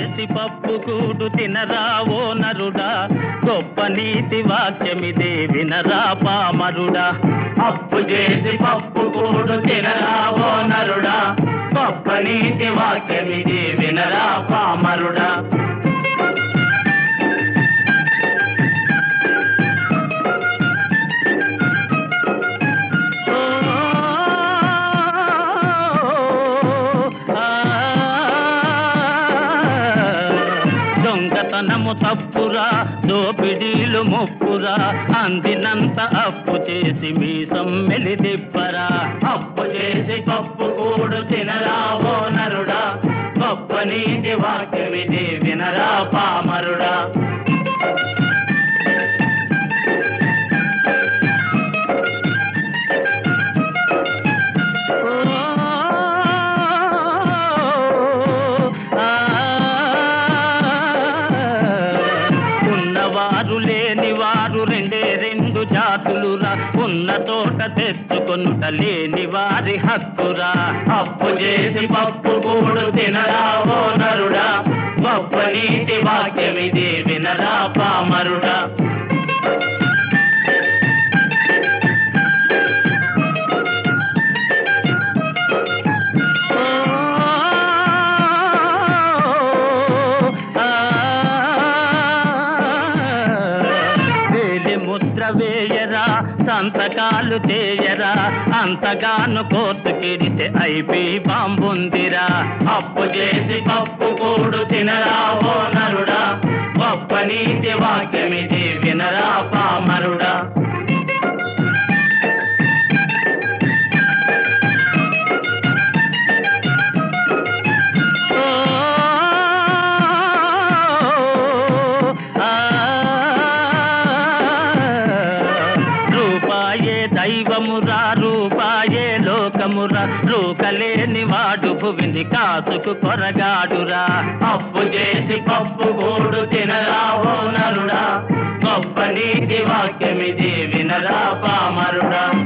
చేసి పప్పు కూడు తినరా ఓ నరుడా, గొప్ప నీతి వాక్యమిదే వినరా పామరుడా. అప్పు చేసి పప్పు కూడు తినరా ఓ నరుడా, గొప్ప నీతి వాక్యమిదే వినరా పామరుడా. దొంగతనము తప్పురా, దోపిడీలు ముప్పురా, అందినంత అప్పు చేసి మీసం మెలిదిప్పరా. అప్పు చేసి పప్పు కూడు తినరా ఓ నరుడా, గొప్ప నీతి వాక్యమిది వినరా పామరుడా. లేనివారు రెండే రెండు జాతులురా, ఉన్న తోట తెచ్చుకొనుట లేని వారి హక్కురా. అప్పు చేసి పప్పు కూడు తినరా ఓ నరుడా, గొప్ప నీతి వాక్యమిది వినరా పామరుడా. వేయరా సంతకాలు చేయరా, అంతగాను కోర్టుకెడితే ఐపీ బాంబుందిరా. అప్పు చేసి పప్పు కూడు తినరా ఓ నరుడా, గొప్ప నీతి వాక్యమిది వినరా పామరుడా. దైవమురా రూపాయే లోకమురా, రూకలేని వాడు భువిని కాసుకు కొరగాడురా. అప్పు చేసి పప్పు కూడు తినరా ఓ నరుడా, గొప్ప నీతి వాక్యమిది వినరా పామరుడా.